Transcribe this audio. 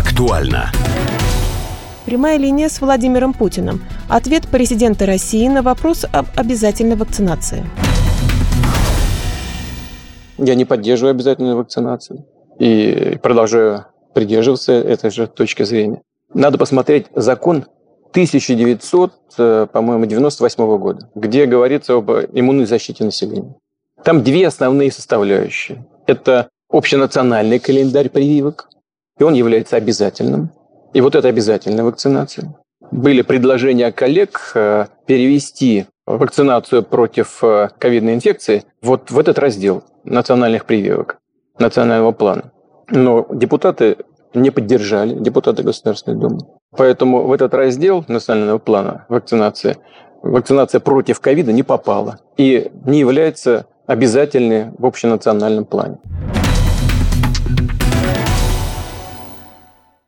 Актуально. Прямая линия с Владимиром Путиным. Ответ президента России на вопрос об обязательной вакцинации. Я не поддерживаю обязательную вакцинацию и продолжаю придерживаться этой же точки зрения. Надо посмотреть закон 1998 года, где говорится об иммунной защите населения. Там две основные составляющие. Это общенациональный календарь прививок, и он является обязательным. И вот это обязательная вакцинация. Были предложения коллег перевести вакцинацию против ковидной инфекции вот в этот раздел национальных прививок, национального плана. Но депутаты не поддержали, депутаты Государственной Думы. Поэтому в этот раздел национального плана вакцинация против ковида не попала и не является обязательной в общенациональном плане.